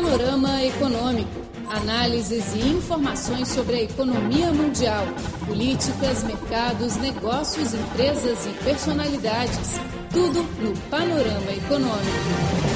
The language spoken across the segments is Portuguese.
Panorama Econômico. Análises e informações sobre a economia mundial, políticas, mercados, negócios, empresas e personalidades. Tudo no Panorama Econômico.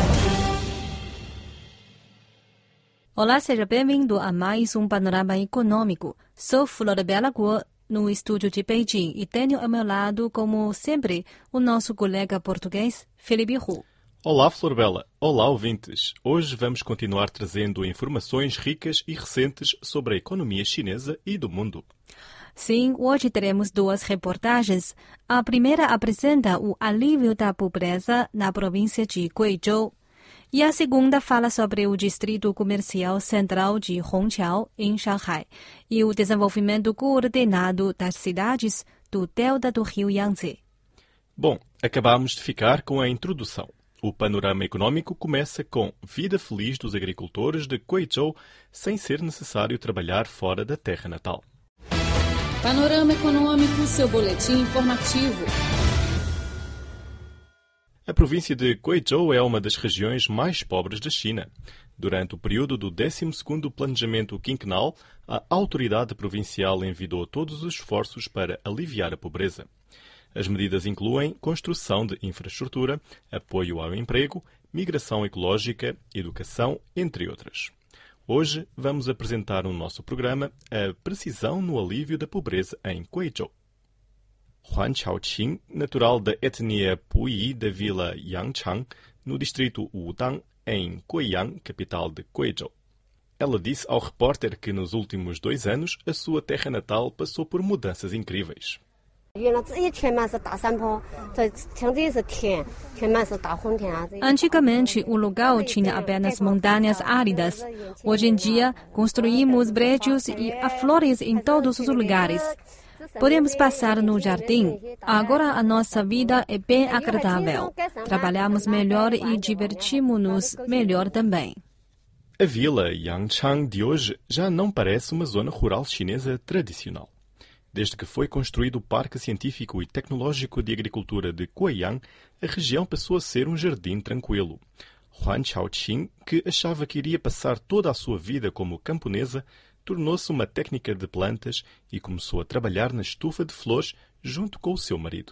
Olá, seja bem-vindo a mais um Panorama Econômico. Sou Floribela Guo, no estúdio de Beijing, e tenho ao meu lado, como sempre, o nosso colega português, Felipe Hu. Olá, Floribela. Olá, ouvintes. Hoje vamos continuar trazendo informações ricas e recentes sobre a economia chinesa e do mundo. Sim, hoje teremos duas reportagens. A primeira apresenta o alívio da pobreza na província de Guizhou. E a segunda fala sobre o Distrito Comercial Central de Hongqiao, em Shanghai, e o desenvolvimento coordenado das cidades do delta do rio Yangtze. Bom, acabamos de ficar com a introdução. O panorama econômico começa com vida feliz dos agricultores de Guizhou, sem ser necessário trabalhar fora da terra natal. Panorama Econômico, seu boletim informativo. A província de Guizhou é uma das regiões mais pobres da China. Durante o período do 12º Planejamento Quinquenal, a autoridade provincial envidou todos os esforços para aliviar a pobreza. As medidas incluem construção de infraestrutura, apoio ao emprego, migração ecológica, educação, entre outras. Hoje vamos apresentar no nosso programa a precisão no alívio da pobreza em Guizhou. Huan Chaoqing, natural da etnia Puyi da vila Yangchang, no distrito Wudang, em Guiyang, capital de Guizhou. Ela disse ao repórter que nos últimos 2 anos a sua terra natal passou por mudanças incríveis. Antigamente, o lugar tinha apenas montanhas áridas. Hoje em dia, construímos prédios e há flores em todos os lugares. Podemos passar no jardim. Agora a nossa vida é bem agradável. Trabalhamos melhor e divertimos-nos melhor também. A vila Yangchang de hoje já não parece uma zona rural chinesa tradicional. Desde que foi construído o Parque Científico e Tecnológico de Agricultura de Guiyang, a região passou a ser um jardim tranquilo. Huan Chaoqing, que achava que iria passar toda a sua vida como camponesa, tornou-se uma técnica de plantas e começou a trabalhar na estufa de flores junto com o seu marido.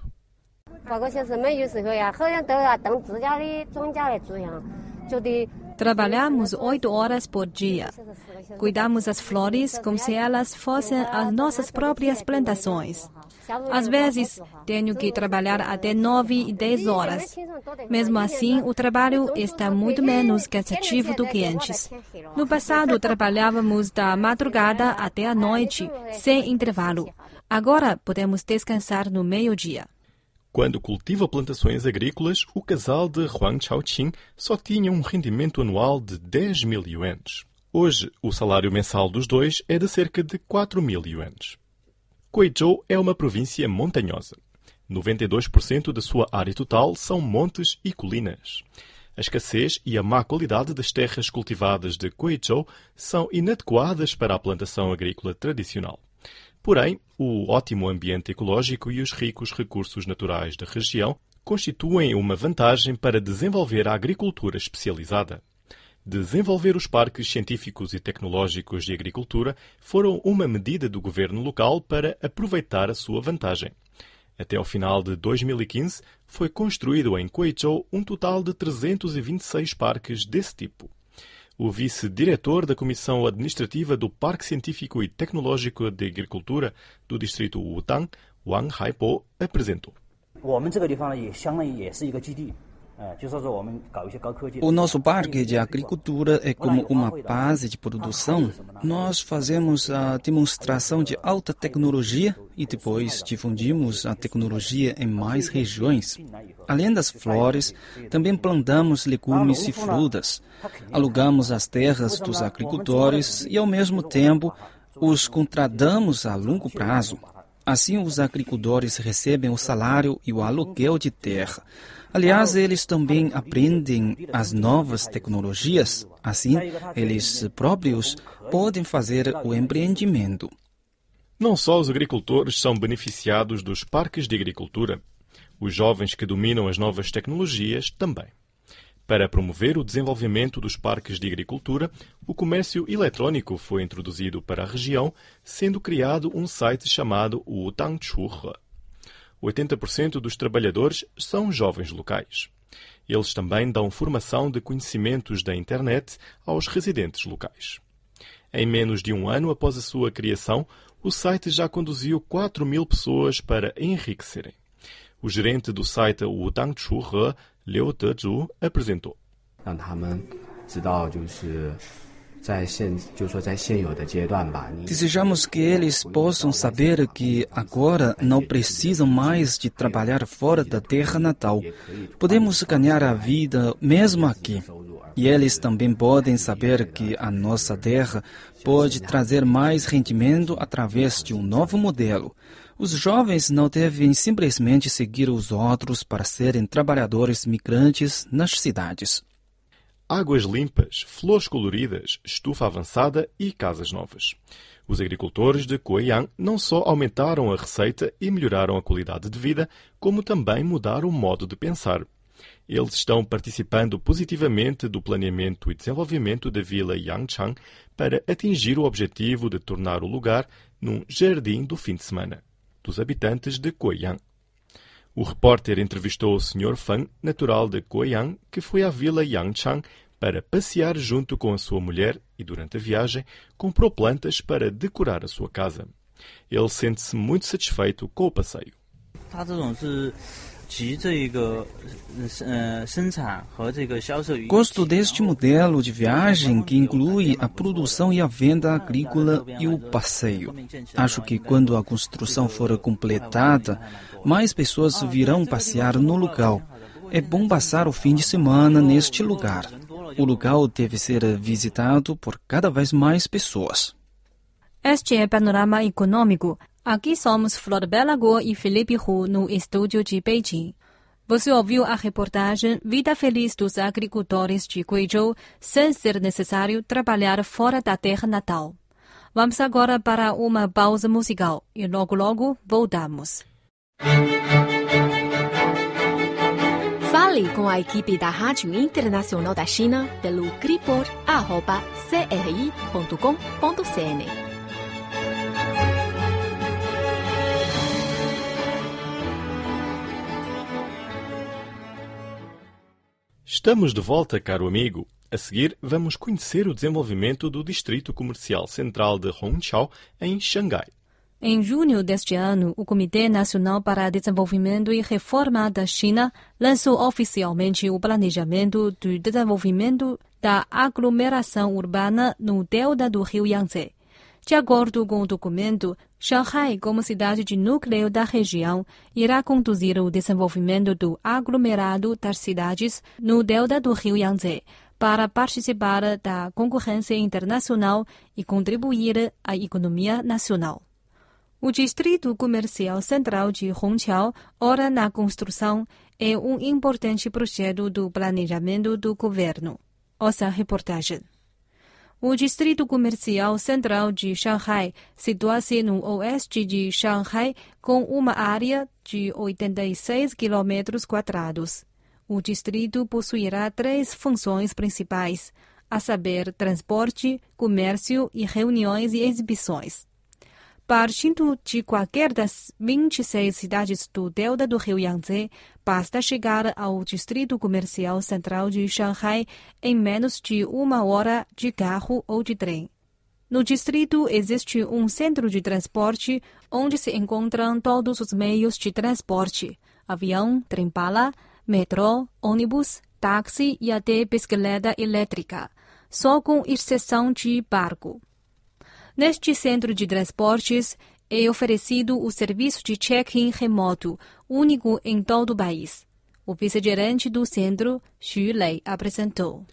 Trabalhamos 8 horas por dia. Cuidamos das flores como se elas fossem as nossas próprias plantações. Às vezes, tenho que trabalhar até 9 e 10 horas. Mesmo assim, o trabalho está muito menos cansativo do que antes. No passado, trabalhávamos da madrugada até a noite, sem intervalo. Agora, podemos descansar no meio-dia. Quando cultiva plantações agrícolas, o casal de Huang Chaoqing só tinha um rendimento anual de 10.000 yuans. Hoje, o salário mensal dos dois é de cerca de 4.000 yuans. Guizhou é uma província montanhosa. 92% da sua área total são montes e colinas. A escassez e a má qualidade das terras cultivadas de Guizhou são inadequadas para a plantação agrícola tradicional. Porém, o ótimo ambiente ecológico e os ricos recursos naturais da região constituem uma vantagem para desenvolver a agricultura especializada. Desenvolver os parques científicos e tecnológicos de agricultura foram uma medida do governo local para aproveitar a sua vantagem. Até ao final de 2015, foi construído em Guizhou um total de 326 parques desse tipo. O vice-diretor da Comissão Administrativa do Parque Científico e Tecnológico de Agricultura do distrito Wudang, Wang Haibo, apresentou. O nosso parque de agricultura é como uma base de produção. Nós fazemos a demonstração de alta tecnologia e depois difundimos a tecnologia em mais regiões. Além das flores, também plantamos legumes e frutas. Alugamos as terras dos agricultores e, ao mesmo tempo, os contratamos a longo prazo. Assim, os agricultores recebem o salário e o aluguel de terra. Aliás, eles também aprendem as novas tecnologias. Assim, eles próprios podem fazer o empreendimento. Não só os agricultores são beneficiados dos parques de agricultura. Os jovens que dominam as novas tecnologias também. Para promover o desenvolvimento dos parques de agricultura, o comércio eletrónico foi introduzido para a região, sendo criado um site chamado Wudangchuhe. 80% dos trabalhadores são jovens locais. Eles também dão formação de conhecimentos da internet aos residentes locais. Em menos de um ano após a sua criação, o site já conduziu 4.000 pessoas para enriquecerem. O gerente do site Wudangchuhe, Liu Dezhu, apresentou. Desejamos que eles possam saber que agora não precisam mais de trabalhar fora da terra natal. Podemos ganhar a vida mesmo aqui. E eles também podem saber que a nossa terra pode trazer mais rendimento através de um novo modelo. Os jovens não devem simplesmente seguir os outros para serem trabalhadores migrantes nas cidades. Águas limpas, flores coloridas, estufa avançada e casas novas. Os agricultores de Guoyang não só aumentaram a receita e melhoraram a qualidade de vida, como também mudaram o modo de pensar. Eles estão participando positivamente do planeamento e desenvolvimento da vila Yangchang para atingir o objetivo de tornar o lugar num jardim do fim de semana dos habitantes de Guoyang. O repórter entrevistou o Sr. Fang, natural de Guoyang, que foi à vila Yangchang para passear junto com a sua mulher e, durante a viagem, comprou plantas para decorar a sua casa. Ele sente-se muito satisfeito com o passeio. Gosto deste modelo de viagem que inclui a produção e a venda agrícola e o passeio. Acho que quando a construção for completada, mais pessoas virão passear no lugar. É bom passar o fim de semana neste lugar. O lugar deve ser visitado por cada vez mais pessoas. Este é Panorama Econômico. Aqui somos Flor Belagor e Felipe Hu no estúdio de Beijing. Você ouviu a reportagem Vida Feliz dos Agricultores de Guizhou sem ser necessário trabalhar fora da terra natal. Vamos agora para uma pausa musical e logo voltamos. Fale com a equipe da Rádio Internacional da China pelo cripor@cri.com.cn. Estamos de volta, caro amigo. A seguir, vamos conhecer o desenvolvimento do Distrito Comercial Central de Hongqiao, em Xangai. Em junho deste ano, o Comitê Nacional para Desenvolvimento e Reforma da China lançou oficialmente o Planejamento do Desenvolvimento da Aglomeração Urbana no delta do Rio Yangtze. De acordo com o documento, Shanghai, como cidade de núcleo da região, irá conduzir o desenvolvimento do aglomerado das cidades no delta do Rio Yangtze para participar da concorrência internacional e contribuir à economia nacional. O Distrito Comercial Central de Hongqiao, ora na construção, é um importante projeto do planejamento do governo. Ouça a reportagem. O Distrito Comercial Central de Shanghai situa-se no oeste de Shanghai com uma área de 86 km². O distrito possuirá 3 funções principais, a saber, transporte, comércio e reuniões e exibições. Partindo de qualquer das 26 cidades do delta do Rio Yangtze, basta chegar ao Distrito Comercial Central de Shanghai em menos de 1 hora de carro ou de trem. No distrito existe um centro de transporte onde se encontram todos os meios de transporte: avião, trem-bala, metrô, ônibus, táxi e até bicicleta elétrica, só com exceção de barco. Neste centro de transportes é oferecido o serviço de check-in remoto, único em todo o país. O vice-gerente do centro, Xu Lei, apresentou.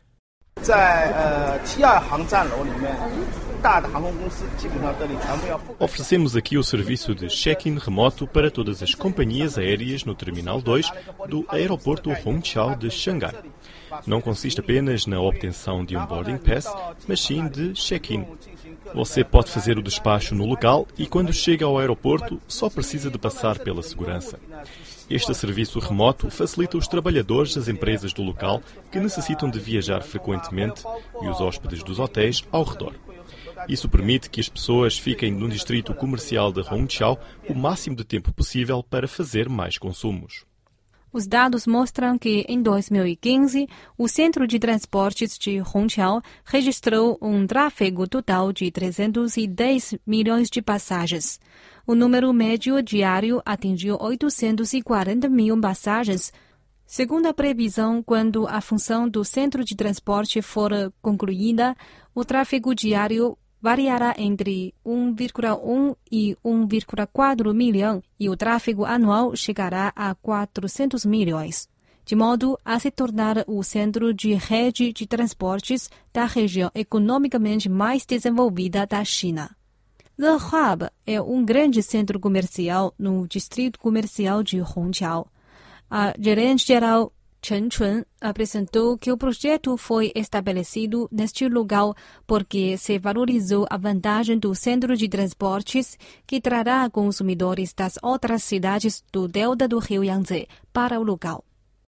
Oferecemos aqui o serviço de check-in remoto para todas as companhias aéreas no Terminal 2 do aeroporto Hongqiao de Xangai. Não consiste apenas na obtenção de um boarding pass, mas sim de check-in. Você pode fazer o despacho no local e, quando chega ao aeroporto, só precisa de passar pela segurança. Este serviço remoto facilita os trabalhadores das empresas do local que necessitam de viajar frequentemente e os hóspedes dos hotéis ao redor. Isso permite que as pessoas fiquem no distrito comercial de Hongqiao o máximo de tempo possível para fazer mais consumos. Os dados mostram que, em 2015, o Centro de Transportes de Hongqiao registrou um tráfego total de 310 milhões de passagens. O número médio diário atingiu 840 mil passagens. Segundo a previsão, quando a função do Centro de Transporte for concluída, o tráfego diário variará entre 1,1 e 1,4 milhão e o tráfego anual chegará a 400 milhões, de modo a se tornar o centro de rede de transportes da região economicamente mais desenvolvida da China. The Hub é um grande centro comercial no distrito comercial de Hongqiao. A gerente-geral Chen Chun apresentou que o projeto foi estabelecido neste lugar porque se valorizou a vantagem do centro de transportes que trará consumidores das outras cidades do delta do Rio Yangtze para o local.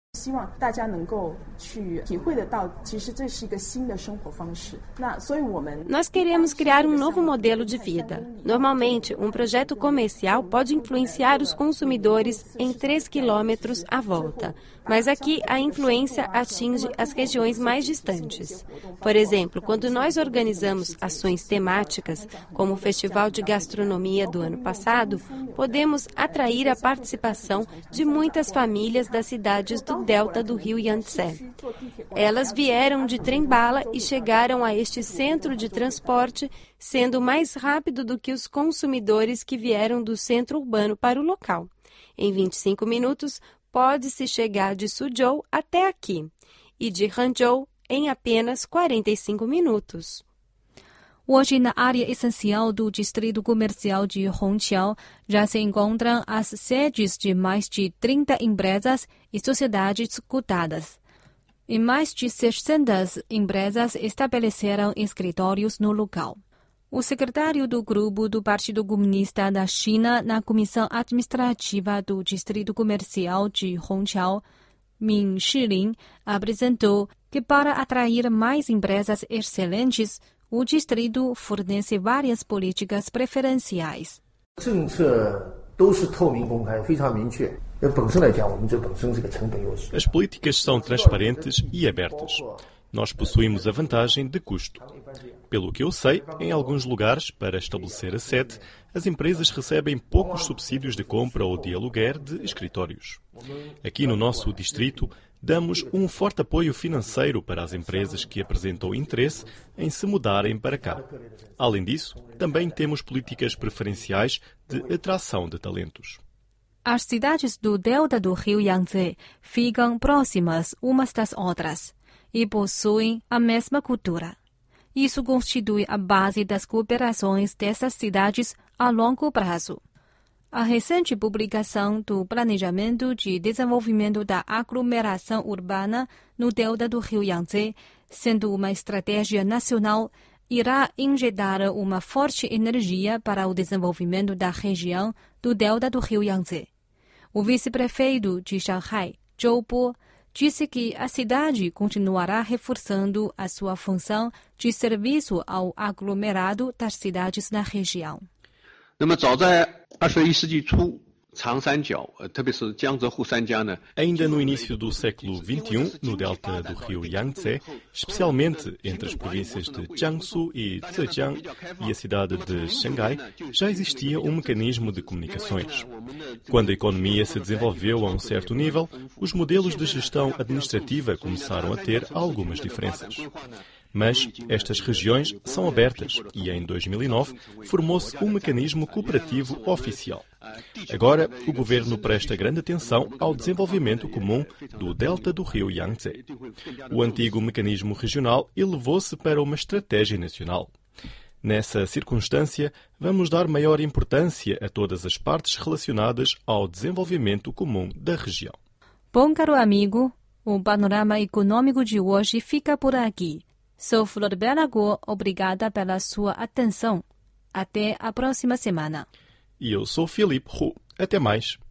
Nós queremos criar um novo modelo de vida. Normalmente, um projeto comercial pode influenciar os consumidores em 3 quilômetros à volta. Mas aqui a influência atinge as regiões mais distantes. Por exemplo, quando nós organizamos ações temáticas, como o Festival de Gastronomia do ano passado, podemos atrair a participação de muitas famílias das cidades do delta do Rio Yangtze. Elas vieram de trem-bala e chegaram a este centro de transporte, sendo mais rápido do que os consumidores que vieram do centro urbano para o local. Em 25 minutos, pode-se chegar de Suzhou até aqui e de Hangzhou em apenas 45 minutos. Hoje, na área essencial do distrito comercial de Hongqiao, já se encontram as sedes de mais de 30 empresas e sociedades cotadas. E mais de 600 empresas estabeleceram escritórios no local. O secretário do Grupo do Partido Comunista da China na Comissão Administrativa do Distrito Comercial de Hongqiao, Min Shilin, apresentou que para atrair mais empresas excelentes, o distrito fornece várias políticas preferenciais. As políticas são transparentes e abertas. Nós possuímos a vantagem de custo. Pelo que eu sei, em alguns lugares, para estabelecer a sede, as empresas recebem poucos subsídios de compra ou de aluguer de escritórios. Aqui no nosso distrito, damos um forte apoio financeiro para as empresas que apresentam interesse em se mudarem para cá. Além disso, também temos políticas preferenciais de atração de talentos. As cidades do delta do Rio Yangtze ficam próximas umas das outras e possuem a mesma cultura. Isso constitui a base das cooperações dessas cidades a longo prazo. A recente publicação do Planejamento de Desenvolvimento da Aglomeração Urbana no delta do Rio Yangtze, sendo uma estratégia nacional, irá injetar uma forte energia para o desenvolvimento da região do delta do Rio Yangtze. O vice-prefeito de Shanghai, Zhou Bo, disse que a cidade continuará reforçando a sua função de serviço ao aglomerado das cidades na região. Ainda no início do século XXI, no delta do rio Yangtze, especialmente entre as províncias de Jiangsu e Zhejiang e a cidade de Xangai, já existia um mecanismo de comunicações. Quando a economia se desenvolveu a um certo nível, os modelos de gestão administrativa começaram a ter algumas diferenças. Mas estas regiões são abertas e, em 2009, formou-se um mecanismo cooperativo oficial. Agora, o governo presta grande atenção ao desenvolvimento comum do delta do rio Yangtze. O antigo mecanismo regional elevou-se para uma estratégia nacional. Nessa circunstância, vamos dar maior importância a todas as partes relacionadas ao desenvolvimento comum da região. Bom, caro amigo, o panorama econômico de hoje fica por aqui. Sou Florbela Guo, obrigada pela sua atenção. Até a próxima semana. E eu sou Filipe Hu. Até mais.